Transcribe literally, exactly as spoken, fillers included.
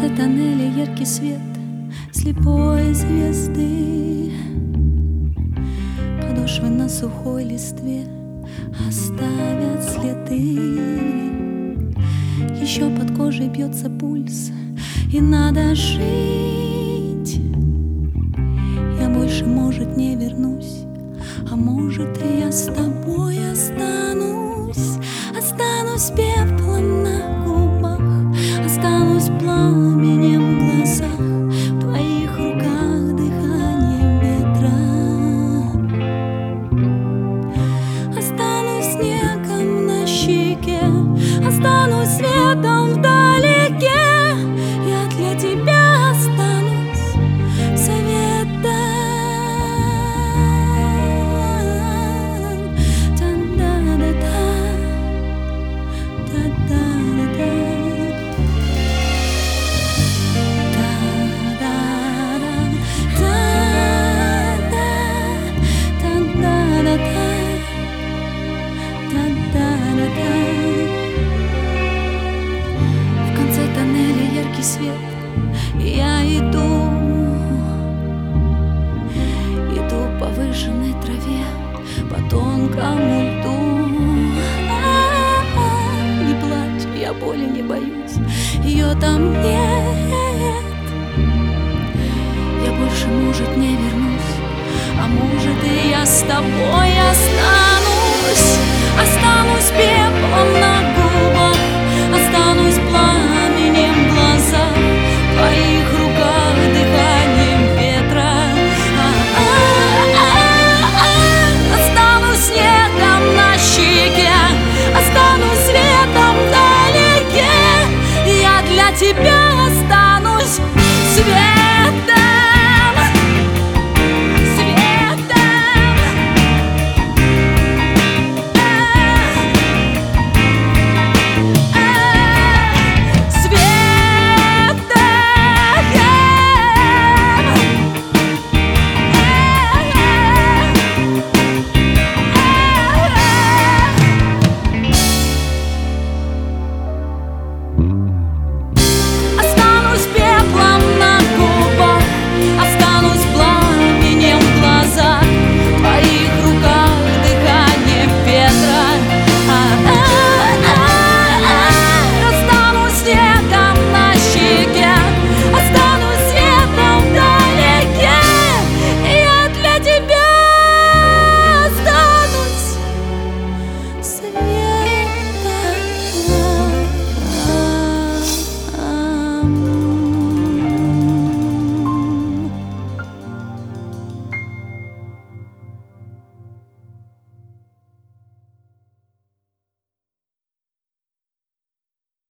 конце тоннеля яркий свет слепой звезды. Подошвы на сухой листве оставят следы. Еще под кожей бьется пульс, и надо жить. Я больше, может, не вернусь, а может, и я с тобой останусь. Останусь пеплом на губах, останусь пламенем в глазах, в твоих руках дыханием ветра. Останусь снегом на щеке, останусь светом вдалеке. Я для тебя останусь советом. В конце тоннеля яркий свет, и я иду, иду по выжженной траве, по тонкому льду. А-а-а, не плачь, я боли не боюсь, ее там нет. Я больше, может, не вернусь, а может, и я с тобой останусь. Останусь пеплом на губах, останусь пламенем в глазах, в твоих руках дыханием ветра. А-а-а-а-а. Останусь снегом на щеке, останусь светом вдалеке. Я для тебя останусь светом.